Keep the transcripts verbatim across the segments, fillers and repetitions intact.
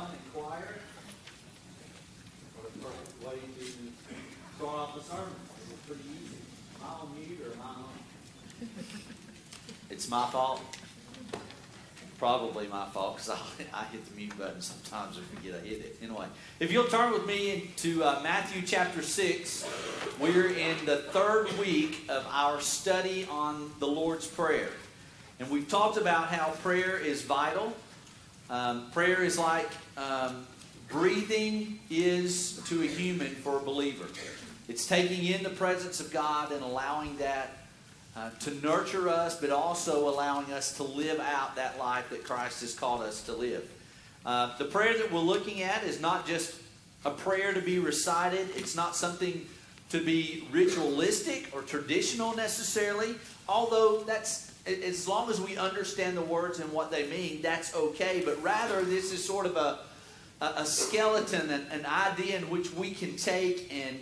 fun and quiet. What a perfect way to start off the sermon. It's pretty easy. Am I on mute or am I on? It's my fault. Probably my fault because I, I hit the mute button sometimes or forget I hit it. Anyway, if you'll turn with me to uh, Matthew chapter six, we're in the third week of our study on the Lord's Prayer. And we've talked about how prayer is vital. Um, prayer is like um, breathing is to a human for a believer. It's taking in the presence of God and allowing that Uh, to nurture us, but also allowing us to live out that life that Christ has called us to live. Uh, the prayer that we're looking at is not just a prayer to be recited. It's not something to be ritualistic or traditional necessarily, although that's, as long as we understand the words and what they mean, that's okay. But rather, this is sort of a, a skeleton, an, an idea in which we can take and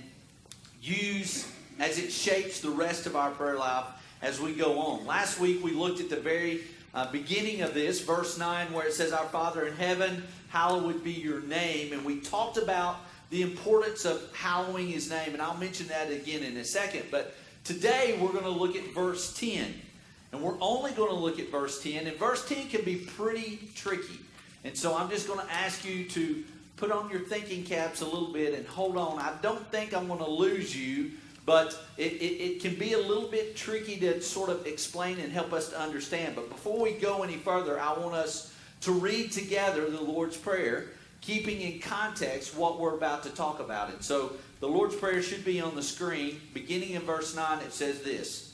use as it shapes the rest of our prayer life as we go on. Last week we looked at the very uh, beginning of this, verse nine, where it says, "Our Father in heaven, hallowed be your name." And we talked about the importance of hallowing his name, and I'll mention that again in a second. But today we're going to look at verse ten. And we're only going to look at verse ten. And verse ten can be pretty tricky. And so I'm just going to ask you to put on your thinking caps a little bit and hold on. I don't think I'm going to lose you. But it, it, it can be a little bit tricky to sort of explain and help us to understand. But before we go any further, I want us to read together the Lord's Prayer, keeping in context what we're about to talk about. And so the Lord's Prayer should be on the screen. Beginning in verse nine, it says this.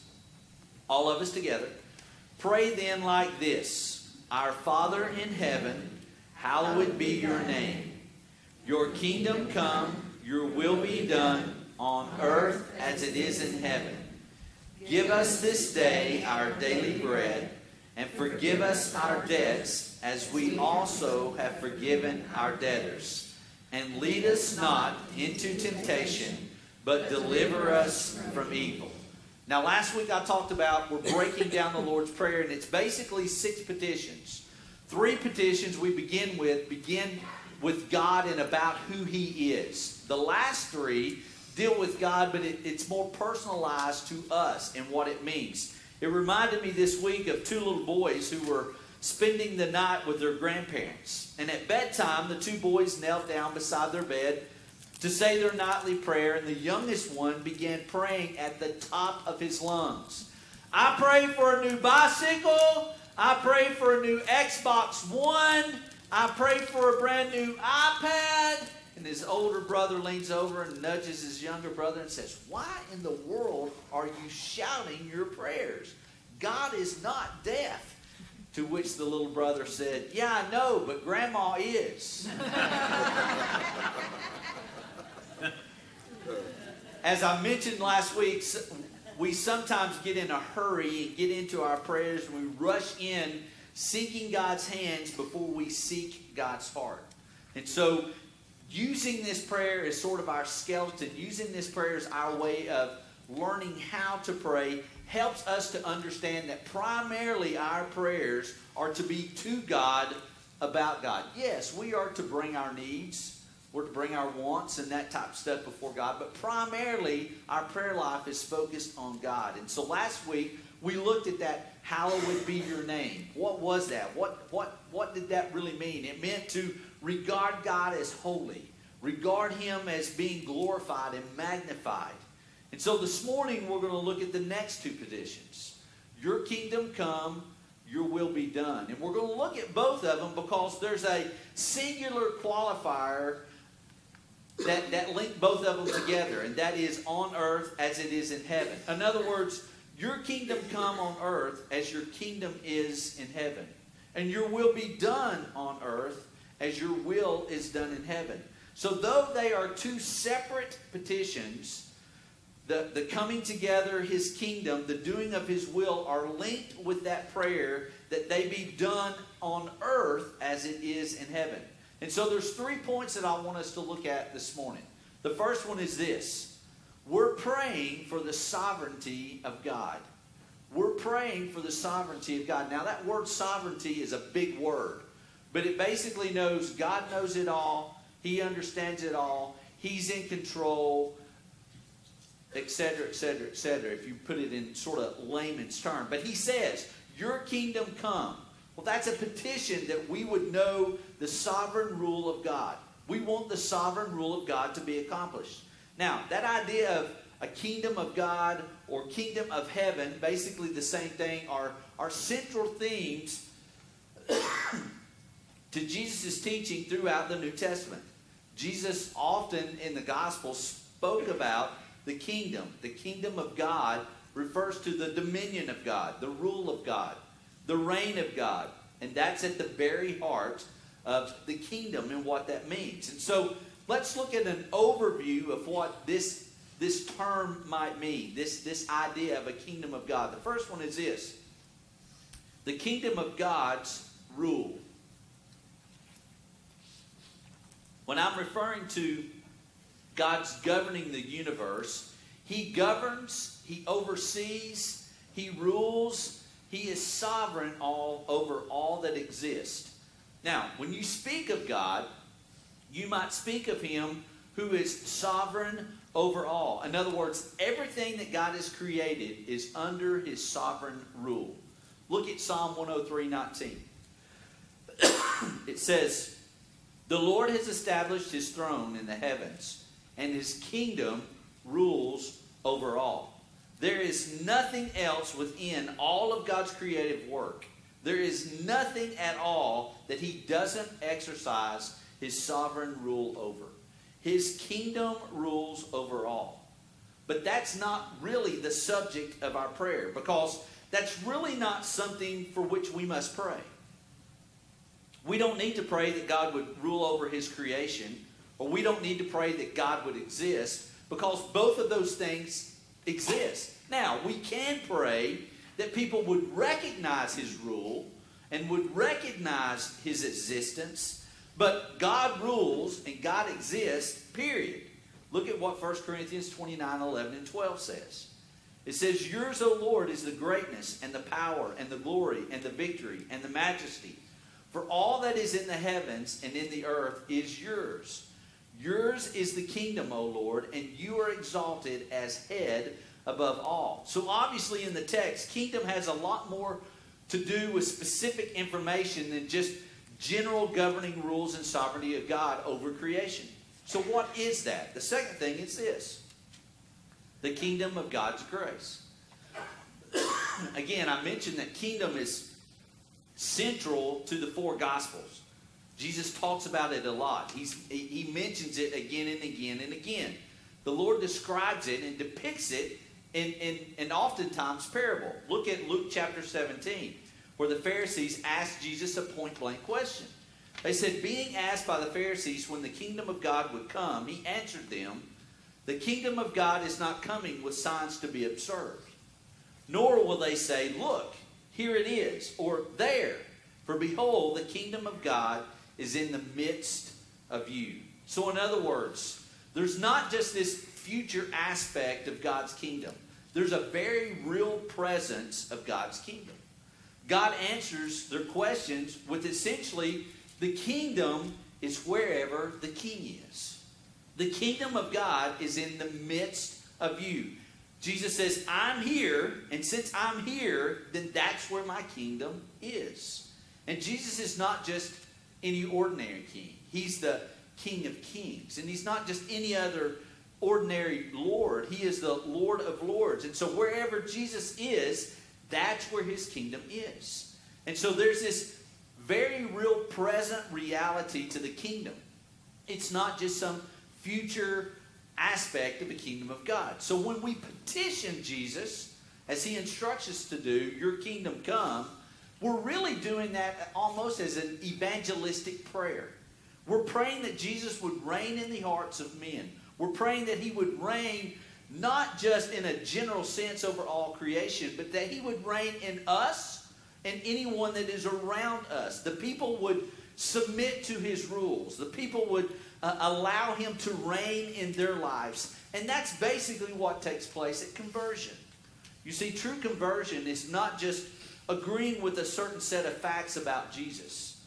All of us together. "Pray then like this. Our Father in heaven, hallowed be your name. Your kingdom come, your will be done, on earth as it is in heaven. Give us this day our daily bread, and forgive us our debts as we also have forgiven our debtors. And lead us not into temptation, but deliver us from evil." Now last week I talked about, we're breaking down the Lord's Prayer, and it's basically six petitions. Three petitions we begin with, begin with God and about who He is. The last three deal with God, but it, it's more personalized to us and what it means. It reminded me this week of two little boys who were spending the night with their grandparents. And at bedtime, the two boys knelt down beside their bed to say their nightly prayer, and the youngest one began praying at the top of his lungs. "I pray for a new bicycle. I pray for a new Xbox One. I pray for a brand new iPad." And his older brother leans over and nudges his younger brother and says, "Why in the world are you shouting your prayers? God is not deaf." To which the little brother said, "Yeah, I know, but Grandma is." As I mentioned last week, we sometimes get in a hurry and get into our prayers, and we rush in seeking God's hands before we seek God's heart. And so using this prayer as sort of our skeleton, using this prayer as our way of learning how to pray, helps us to understand that primarily our prayers are to be to God about God. Yes, we are to bring our needs, we're to bring our wants and that type of stuff before God, but primarily our prayer life is focused on God. And so last week we looked at that, hallowed be your name. What was that? What, what, what did that really mean? It meant to regard God as holy. Regard Him as being glorified and magnified. And so this morning we're going to look at the next two petitions. Your kingdom come, your will be done. And we're going to look at both of them because there's a singular qualifier that, that link both of them together. And that is on earth as it is in heaven. In other words, your kingdom come on earth as your kingdom is in heaven. And your will be done on earth as your will is done in heaven. So though they are two separate petitions, the, the coming together, His kingdom, the doing of His will are linked with that prayer that they be done on earth as it is in heaven. And so there's three points that I want us to look at this morning. The first one is this. We're praying for the sovereignty of God. We're praying for the sovereignty of God. Now that word sovereignty is a big word. But it basically knows God knows it all. He understands it all. He's in control, et cetera, et cetera, et cetera, if you put it in sort of layman's term. But he says, your kingdom come. Well, that's a petition that we would know the sovereign rule of God. We want the sovereign rule of God to be accomplished. Now, that idea of a kingdom of God or kingdom of heaven, basically the same thing, are, are central themes to Jesus' teaching throughout the New Testament. Jesus often in the Gospels spoke about the kingdom. The kingdom of God refers to the dominion of God, the rule of God, the reign of God. And that's at the very heart of the kingdom and what that means. And so let's look at an overview of what this, this term might mean, this, this idea of a kingdom of God. The first one is this: the kingdom of God's rule. When I'm referring to God's governing the universe, He governs, He oversees, He rules, He is sovereign all over all that exists. Now, when you speak of God, you might speak of Him who is sovereign over all. In other words, everything that God has created is under His sovereign rule. Look at Psalm one oh three nineteen. It says, the Lord has established His throne in the heavens, and His kingdom rules over all. There is nothing else within all of God's creative work. There is nothing at all that He doesn't exercise His sovereign rule over. His kingdom rules over all. But that's not really the subject of our prayer, because that's really not something for which we must pray. We don't need to pray that God would rule over His creation, or we don't need to pray that God would exist, because both of those things exist. Now, we can pray that people would recognize His rule and would recognize His existence, but God rules and God exists, period. Look at what First Corinthians twenty-nine, eleven, and twelve says. It says, yours, O Lord, is the greatness and the power and the glory and the victory and the majesty. For all that is in the heavens and in the earth is yours. Yours is the kingdom, O Lord, and you are exalted as head above all. So obviously in the text, kingdom has a lot more to do with specific information than just general governing rules and sovereignty of God over creation. So what is that? The second thing is this: the kingdom of God's grace. Again, I mentioned that kingdom is central to the four Gospels. Jesus talks about it a lot. He's, he mentions it again and again and again. The Lord describes it and depicts it in, in, in oftentimes parable. Look at Luke chapter seventeen, where the Pharisees asked Jesus a point-blank question. They said, being asked by the Pharisees when the kingdom of God would come, He answered them, the kingdom of God is not coming with signs to be observed. Nor will they say, look, here it is, or there. For behold, the kingdom of God is in the midst of you. So in other words, there's not just this future aspect of God's kingdom. There's a very real presence of God's kingdom. God answers their questions with essentially, the kingdom is wherever the king is. The kingdom of God is in the midst of you. Jesus says, I'm here, and since I'm here, then that's where my kingdom is. And Jesus is not just any ordinary king. He's the King of Kings. And He's not just any other ordinary Lord. He is the Lord of Lords. And so wherever Jesus is, that's where His kingdom is. And so there's this very real present reality to the kingdom. It's not just some future aspect of the kingdom of God. So when we petition Jesus, as He instructs us to do, your kingdom come, we're really doing that almost as an evangelistic prayer. We're praying that Jesus would reign in the hearts of men. We're praying that He would reign not just in a general sense over all creation, but that He would reign in us and anyone that is around us. The people would submit to His rules. The people would uh, allow Him to reign in their lives. And that's basically what takes place at conversion. You see, true conversion is not just agreeing with a certain set of facts about Jesus,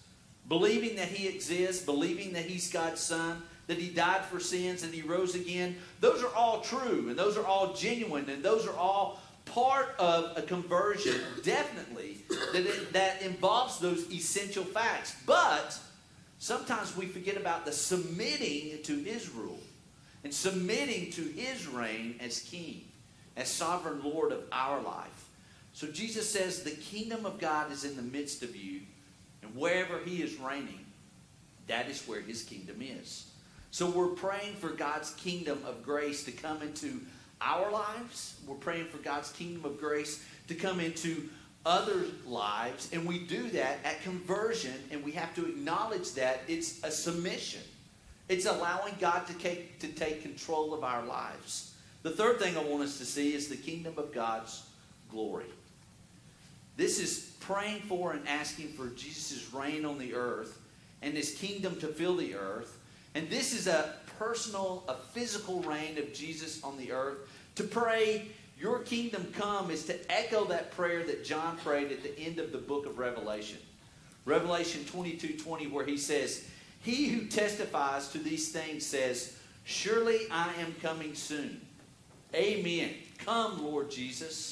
believing that he exists, believing that he's God's son, that he died for sins and he rose again, those are all true and those are all genuine and those are all part of a conversion, definitely, that, it, that involves those essential facts. But sometimes we forget about the submitting to his rule and submitting to his reign as king, as sovereign Lord of our life. So Jesus says the kingdom of God is in the midst of you, and wherever he is reigning, that is where his kingdom is. So we're praying for God's kingdom of grace to come into our lives. We're praying for God's kingdom of grace to come into other lives, and we do that at conversion, and we have to acknowledge that it's a submission. It's allowing God to take, to take control of our lives. The third thing I want us to see is the kingdom of God's glory. This is praying for and asking for Jesus' reign on the earth and his kingdom to fill the earth. And this is a personal, a physical reign of Jesus on the earth. To pray, your kingdom come, is to echo that prayer that John prayed at the end of the book of Revelation. Revelation twenty-two twenty, where he says, he who testifies to these things says, surely I am coming soon. Amen. Come, Lord Jesus.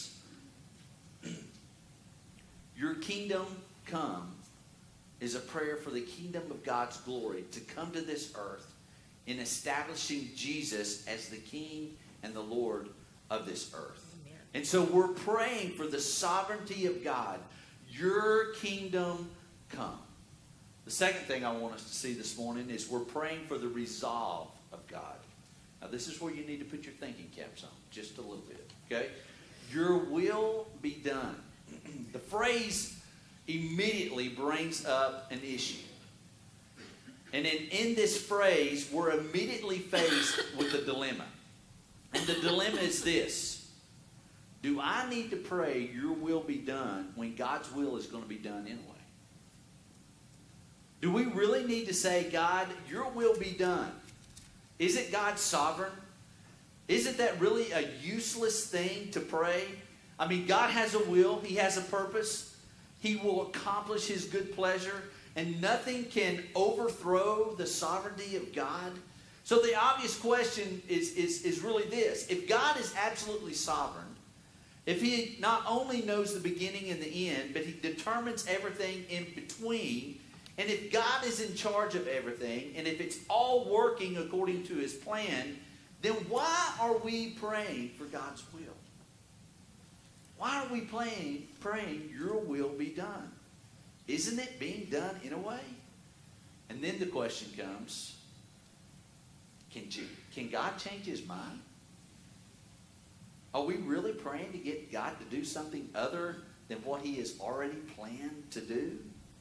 Your kingdom come is a prayer for the kingdom of God's glory to come to this earth in establishing Jesus as the King and the Lord of this earth. Amen. And so we're praying for the sovereignty of God. Your kingdom come. The second thing I want us to see this morning is we're praying for the resolve of God. Now this is where you need to put your thinking caps on just a little bit. Okay? Your will be done. The phrase immediately brings up an issue. And in, in this phrase, we're immediately faced with a dilemma. And the dilemma is this. Do I need to pray your will be done when God's will is going to be done anyway? Do we really need to say, God, your will be done? Isn't God sovereign? Isn't that really a useless thing to pray? I mean, God has a will. He has a purpose. He will accomplish his good pleasure. And nothing can overthrow the sovereignty of God. So the obvious question is, is, is really this. If God is absolutely sovereign, if he not only knows the beginning and the end, but he determines everything in between, and if God is in charge of everything, and if it's all working according to his plan, then why are we praying for God's will? Why are we praying, praying your will be done? Isn't it being done in a way? And then the question comes, can, can God change his mind? Are we really praying to get God to do something other than what he has already planned to do?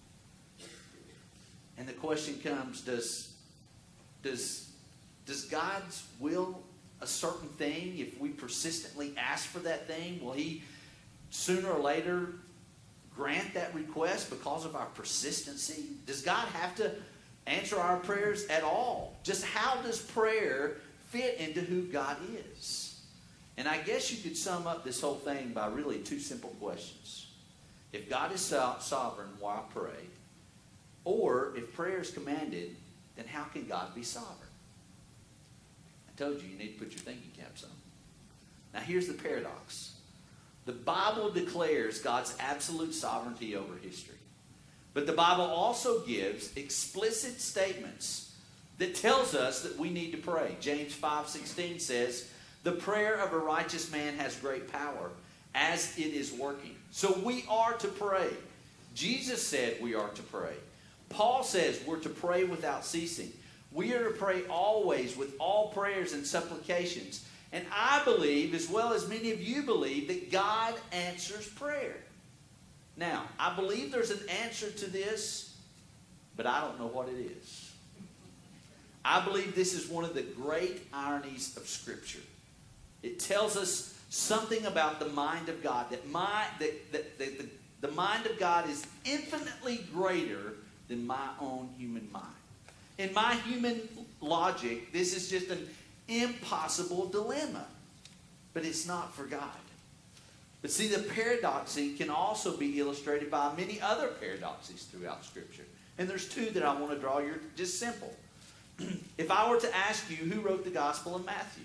And the question comes, does, does, does God's will a certain thing? If we persistently ask for that thing, will he sooner or later grant that request because of our persistency? Does God have to answer our prayers at all? Just how does prayer fit into who God is? And I guess you could sum up this whole thing by really two simple questions. If God is so- sovereign, why pray? Or if prayer is commanded, then how can God be sovereign? I told you you need to put your thinking caps on. Now here's the paradox. The Bible declares God's absolute sovereignty over history. But the Bible also gives explicit statements that tells us that we need to pray. James five sixteen says, the prayer of a righteous man has great power as it is working. So we are to pray. Jesus said we are to pray. Paul says we're to pray without ceasing. We are to pray always with all prayers and supplications. And I believe, as well as many of you believe, that God answers prayer. Now, I believe there's an answer to this, but I don't know what it is. I believe this is one of the great ironies of Scripture. It tells us something about the mind of God, that, my, that, that, that the, the mind of God is infinitely greater than my own human mind. In my human logic, this is just an impossible dilemma. But it's not for God. But see, the paradoxy can also be illustrated by many other paradoxes throughout Scripture. And there's two that I want to draw your, just simple. If I were to ask you who wrote the Gospel of Matthew,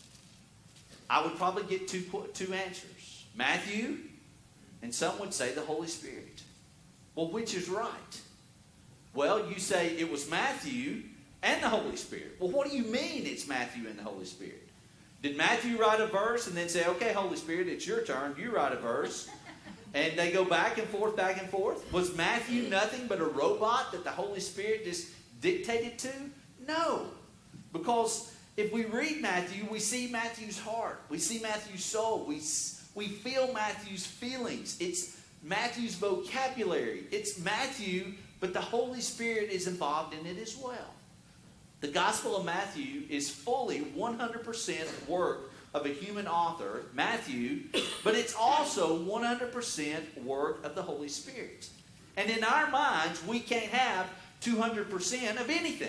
I would probably get two, two answers. Matthew, and some would say the Holy Spirit. Well, which is right? Well, you say it was Matthew and the Holy Spirit. Well, what do you mean it's Matthew and the Holy Spirit? Did Matthew write a verse and then say, okay, Holy Spirit, it's your turn. You write a verse. And they go back and forth, back and forth. Was Matthew nothing but a robot that the Holy Spirit just dictated to? No. Because if we read Matthew, we see Matthew's heart. We see Matthew's soul. We, we feel Matthew's feelings. It's Matthew's vocabulary. It's Matthew, but the Holy Spirit is involved in it as well. The Gospel of Matthew is fully one hundred percent work of a human author, Matthew, but it's also one hundred percent work of the Holy Spirit. And in our minds, we can't have two hundred percent of anything.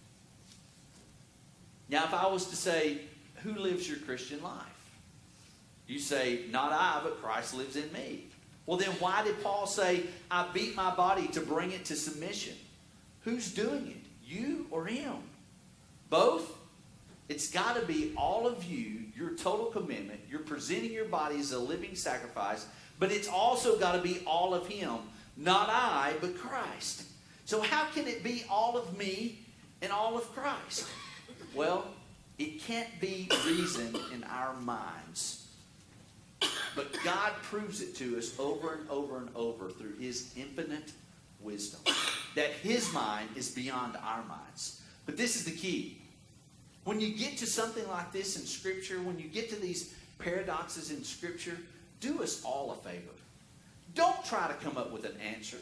Now, if I was to say, who lives your Christian life? You say, not I, but Christ lives in me. Well, then why did Paul say, I beat my body to bring it to submission? Who's doing it? You or him? Both? It's got to be all of you, your total commitment. You're presenting your body as a living sacrifice, but it's also got to be all of him. Not I, but Christ. So how can it be all of me and all of Christ? Well, it can't be reason in our minds. But God proves it to us over and over and over through his infinite wisdom. That his mind is beyond our minds. But this is the key. When you get to something like this in Scripture, when you get to these paradoxes in Scripture, do us all a favor. Don't try to come up with an answer.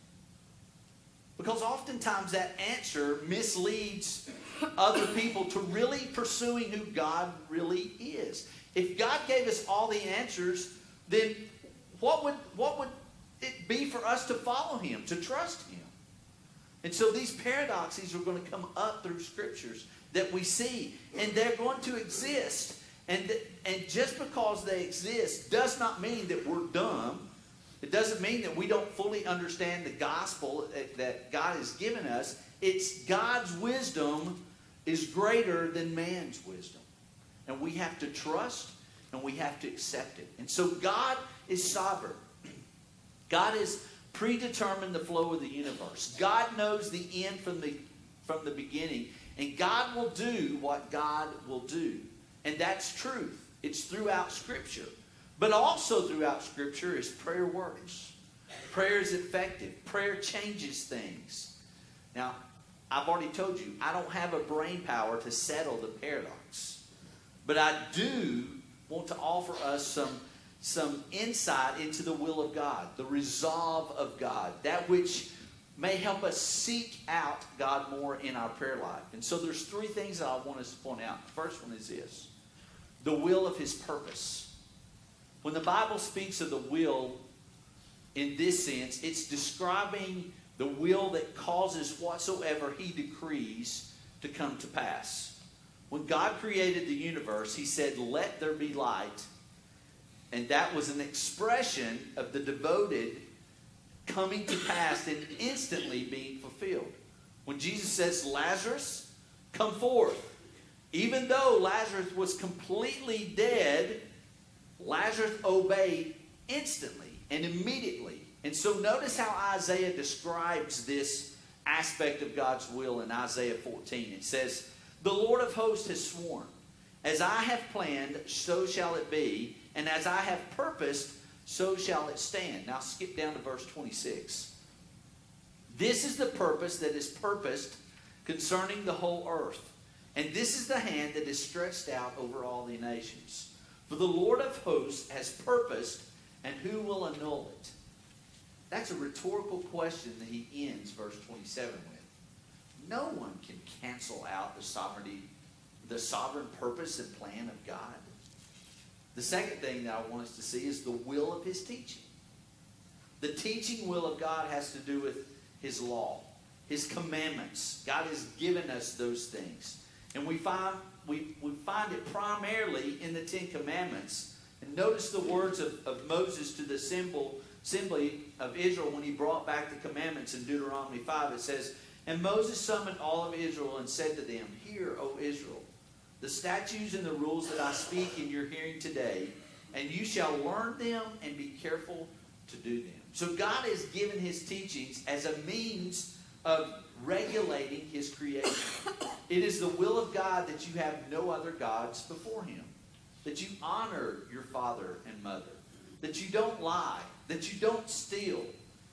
Because oftentimes that answer misleads other people to really pursuing who God really is. If God gave us all the answers, then what would, what would it be for us to follow him, to trust him? And so these paradoxes are going to come up through Scriptures that we see. And they're going to exist. And, th- and just because they exist does not mean that we're dumb. It doesn't mean that we don't fully understand the gospel that God has given us. It's God's wisdom is greater than man's wisdom. And we have to trust and we have to accept it. And so God is sovereign. God has predetermined the flow of the universe. God knows the end from the, from the beginning. And God will do what God will do. And that's truth. It's throughout Scripture. But also throughout Scripture is prayer works. Prayer is effective. Prayer changes things. Now, I've already told you, I don't have a brain power to settle the paradox. But I do want to offer us some, some insight into the will of God, the resolve of God, that which may help us seek out God more in our prayer life. And so there's three things that I want us to point out. The first one is this: the will of his purpose. When the Bible speaks of the will in this sense, it's describing the will that causes whatsoever he decrees to come to pass. When God created the universe, he said, "Let there be light." And that was an expression of the devoted coming to pass and instantly being fulfilled. When Jesus says, "Lazarus, come forth," even though Lazarus was completely dead, Lazarus obeyed instantly and immediately. And so notice how Isaiah describes this aspect of God's will in Isaiah fourteen. It says, "The Lord of hosts has sworn, as I have planned, so shall it be, and as I have purposed, so shall it stand." Now skip down to verse twenty-six. "This is the purpose that is purposed concerning the whole earth, and this is the hand that is stretched out over all the nations. For the Lord of hosts has purposed, and who will annul it?" That's a rhetorical question that he ends verse twenty-seven with. No one can cancel out the sovereignty, the sovereign purpose and plan of God. The second thing that I want us to see is the will of his teaching. The teaching will of God has to do with his law, his commandments. God has given us those things. And we find, we, we find it primarily in the Ten Commandments. And notice the words of, of Moses to the assembly, assembly of Israel when he brought back the commandments in Deuteronomy five. It says, "And Moses summoned all of Israel and said to them, 'Hear, O Israel, the statutes and the rules that I speak in your hearing today, and you shall learn them and be careful to do them.'" So God has given his teachings as a means of regulating his creation. It is the will of God that you have no other gods before him, that you honor your father and mother, that you don't lie, that you don't steal.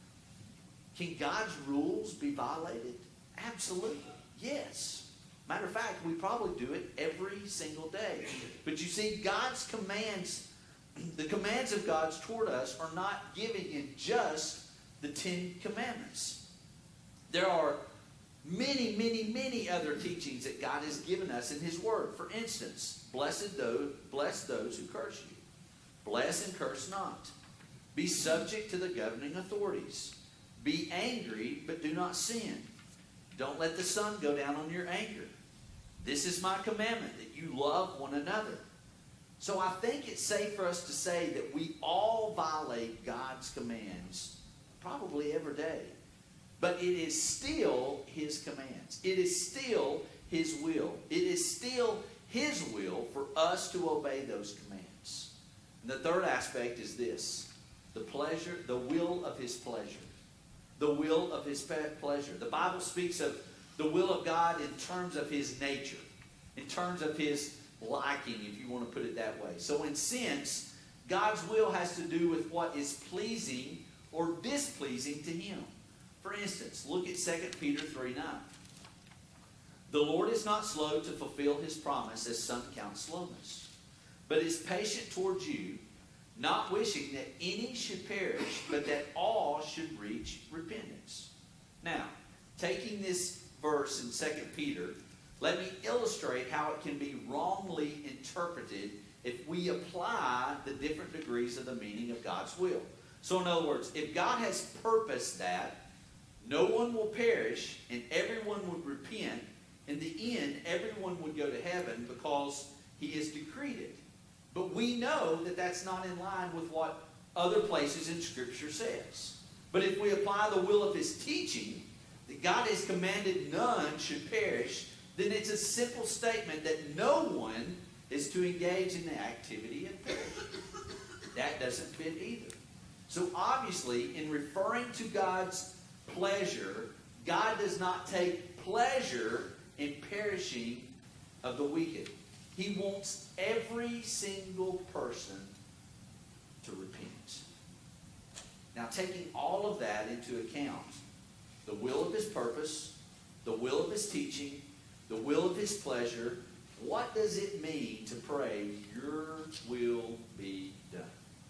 Can God's rules be violated? Absolutely. Yes. Matter of fact, we probably do it every single day. But you see, God's commands, the commands of God toward us are not given in just the Ten Commandments. There are many, many, many other teachings that God has given us in his word. For instance, blessed those, bless those who curse you. Bless and curse not. Be subject to the governing authorities. Be angry, but do not sin. Don't let the sun go down on your anger. This is my commandment, that you love one another. So I think it's safe for us to say that we all violate God's commands probably every day. But it is still his commands. It is still his will. It is still his will for us to obey those commands. And the third aspect is this: the pleasure, the will of his pleasure. The will of his pleasure. The Bible speaks of the will of God in terms of his nature, in terms of his liking, if you want to put it that way. So in sense, God's will has to do with what is pleasing or displeasing to him. For instance, look at Second Peter three nine. "The Lord is not slow to fulfill his promise, as some count slowness, but is patient towards you, not wishing that any should perish, but that all should reach repentance." Now, taking this verse in Second Peter, let me illustrate how it can be wrongly interpreted if we apply the different degrees of the meaning of God's will. So in other words, if God has purposed that no one will perish and everyone would repent, in the end, everyone would go to heaven because he has decreed it. But we know that that's not in line with what other places in Scripture says. But if we apply the will of his teaching, that God has commanded none should perish, then it's a simple statement that no one is to engage in the activity of perish. That doesn't fit either. So obviously, in referring to God's pleasure, God does not take pleasure in perishing of the wicked. He wants every single person to repent. Now, taking all of that into account, the will of his purpose, the will of his teaching, the will of his pleasure, what does it mean to pray, "Your will be done"?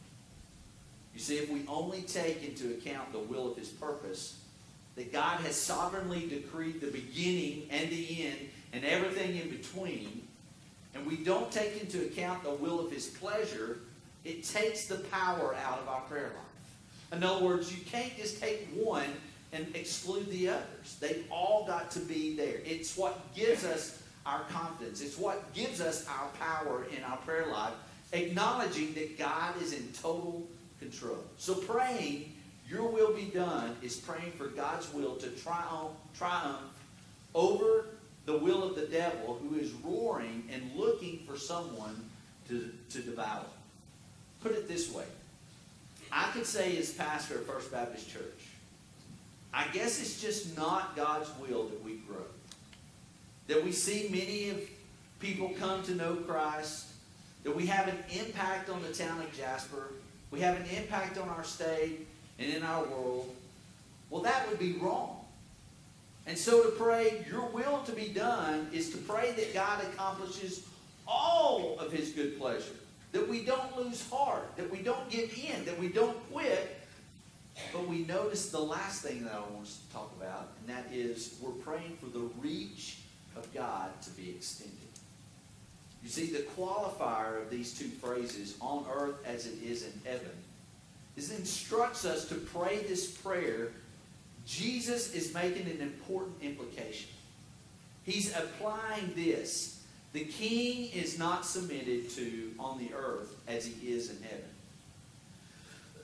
You see, if we only take into account the will of his purpose, that God has sovereignly decreed the beginning and the end and everything in between, and we don't take into account the will of his pleasure, it takes the power out of our prayer life. In other words, you can't just take one and exclude the others. They've all got to be there. It's what gives us our confidence. It's what gives us our power in our prayer life, acknowledging that God is in total control. So praying, "Your will be done," is praying for God's will to triumph, triumph over the will of the devil, who is roaring and looking for someone to, to devour. Put it this way. I could say, as pastor of First Baptist Church, I guess it's just not God's will that we grow. That we see many of people come to know Christ, that we have an impact on the town of Jasper, we have an impact on our state and in our world. Well, that would be wrong. And so to pray, "Your will to be done," is to pray that God accomplishes all of his good pleasure. That we don't lose heart, that we don't give in, that we don't quit. But we notice the last thing that I want us to talk about, and that is we're praying for the reach of God to be extended. You see, the qualifier of these two phrases, "on earth as it is in heaven," is instructs us to pray this prayer. Jesus is making an important implication. He's applying this. The king is not submitted to on the earth as he is in heaven.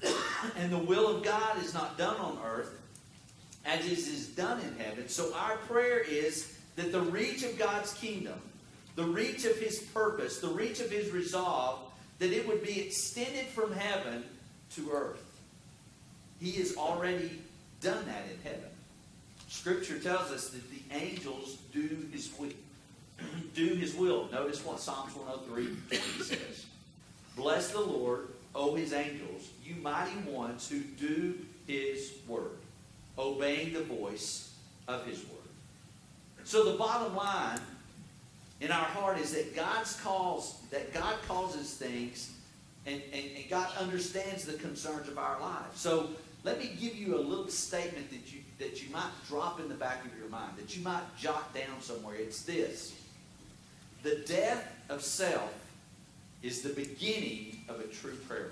And the will of God is not done on earth as it is done in heaven. So our prayer is that the reach of God's kingdom, the reach of His purpose, the reach of His resolve, that it would be extended from heaven to earth. He has already done that in heaven. Scripture tells us that the angels do His will. do His will. Notice what Psalms one oh three says. Bless the Lord, O His angels, you mighty ones who do His word, obeying the voice of His word. So the bottom line in our heart is that God's calls, that God causes things, and, and, and God understands the concerns of our lives. So let me give you a little statement that you that you might drop in the back of your mind, that you might jot down somewhere. It's this: the death of self is the beginning of a true prayer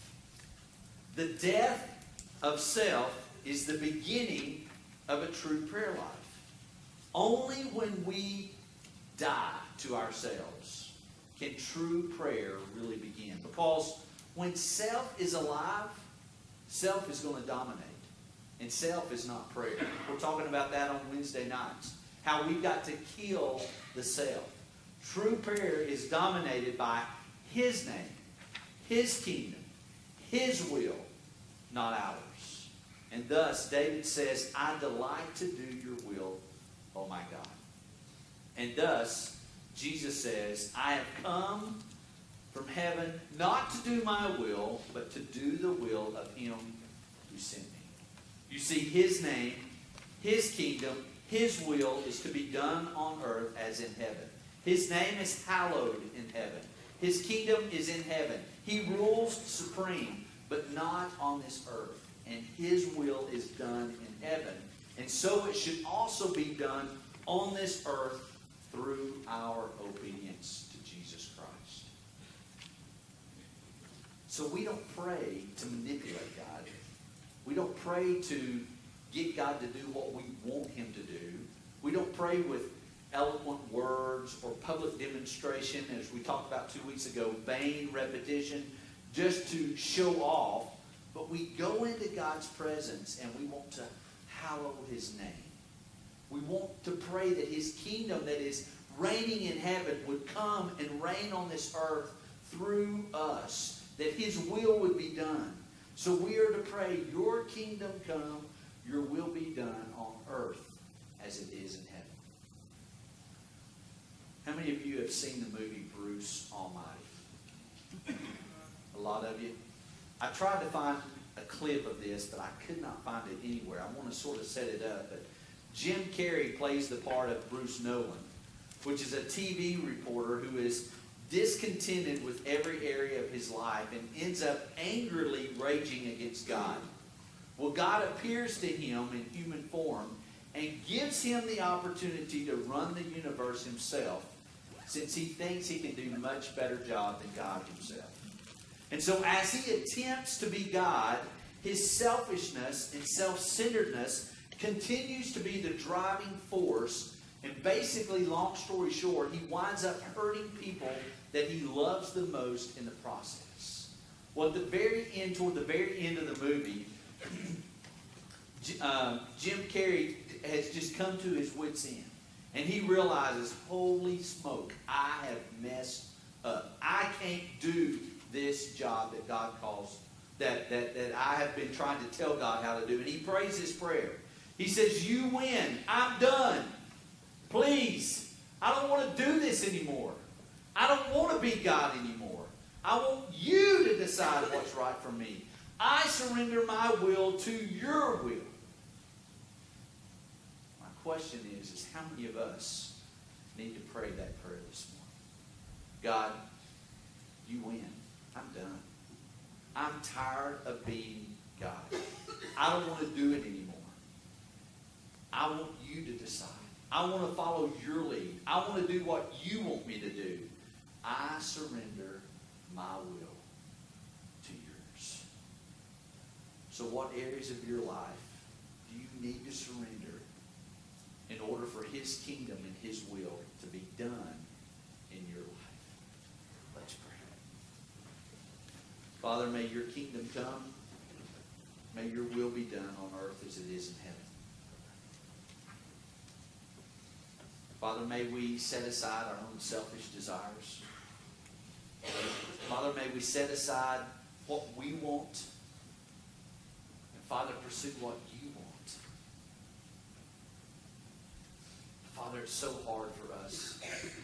life. The death of self is the beginning of a true prayer life. Only when we die to ourselves can true prayer really begin. Because when self is alive, self is going to dominate. And self is not prayer. We're talking about that on Wednesday nights. How we've got to kill the self. True prayer is dominated by His name, His kingdom, His will, not ours. And thus, David says, I delight to do your will, O my God. And thus, Jesus says, I have come from heaven not to do my will, but to do the will of Him who sent me. You see, His name, His kingdom, His will is to be done on earth as in heaven. His name is hallowed in heaven. His kingdom is in heaven. He rules supreme, but not on this earth. And His will is done in heaven. And so it should also be done on this earth through our obedience to Jesus Christ. So we don't pray to manipulate God. We don't pray to get God to do what we want Him to do. We don't pray with eloquent words or public demonstration, as we talked about two weeks ago, vain repetition, just to show off. But we go into God's presence and we want to hallow His name. We want to pray that His kingdom that is reigning in heaven would come and reign on this earth through us, that His will would be done. So we are to pray, your kingdom come, your will be done on earth as it is in heaven. How many of you have seen the movie Bruce Almighty? A lot of you. I tried to find a clip of this, but I could not find it anywhere. I want to sort of set it up. But Jim Carrey plays the part of Bruce Nolan, which is a T V reporter who is discontented with every area of his life and ends up angrily raging against God. Well, God appears to him in human form and gives him the opportunity to run the universe himself, since he thinks he can do a much better job than God himself. And so as he attempts to be God, his selfishness and self-centeredness continues to be the driving force. And basically, long story short, he winds up hurting people that he loves the most in the process. Well, at the very end, toward the very end of the movie, uh, Jim Carrey has just come to his wit's end. And he realizes, holy smoke, I have messed up. I can't do this job that God calls, that, that, that I have been trying to tell God how to do. And he prays this prayer. He says, you win. I'm done. Please, I don't want to do this anymore. I don't want to be God anymore. I want you to decide what's right for me. I surrender my will to your will. My question is, is how many of us need to pray that prayer this morning? God, you win. I'm done. I'm tired of being God. I don't want to do it anymore. I want you to decide. I want to follow your lead. I want to do what you want me to do. I surrender my will to yours. So what areas of your life do you need to surrender in order for His kingdom and His will to be done in your life? Let's pray. Father, may your kingdom come. May your will be done on earth as it is in heaven. Father, may we set aside our own selfish desires. Father, may we set aside what we want. And Father, pursue what you want. Father, it's so hard for us.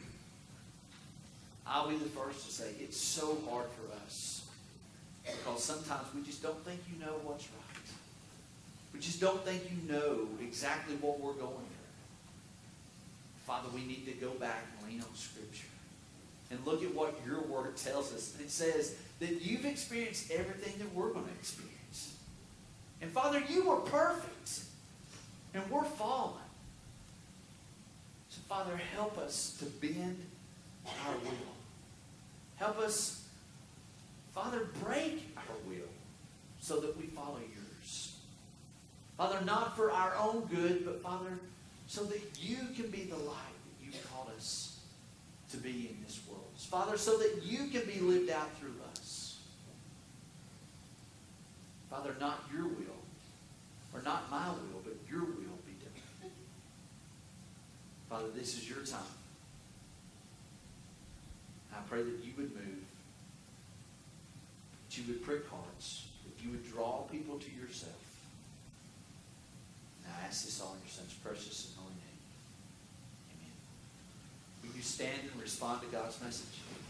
I'll be the first to say it's so hard for us. Because sometimes we just don't think you know what's right. We just don't think you know exactly what we're going through. Father, we need to go back and lean on Scripture. And look at what your word tells us. It says that you've experienced everything that we're going to experience. And Father, you were perfect. And we're fallen. So Father, help us to bend our will. Help us, Father, break our will so that we follow yours. Father, not for our own good, but Father, so that you can be the light that you've called us to be in this world. Father, so that you can be lived out through us. Father, not your will, or not my will, but your will be done. Father, this is your time. I pray that you would move, that you would prick hearts, that you would draw people to yourself. And I ask this all in your Son's precious and holy name. Amen. Will you stand and respond to God's message?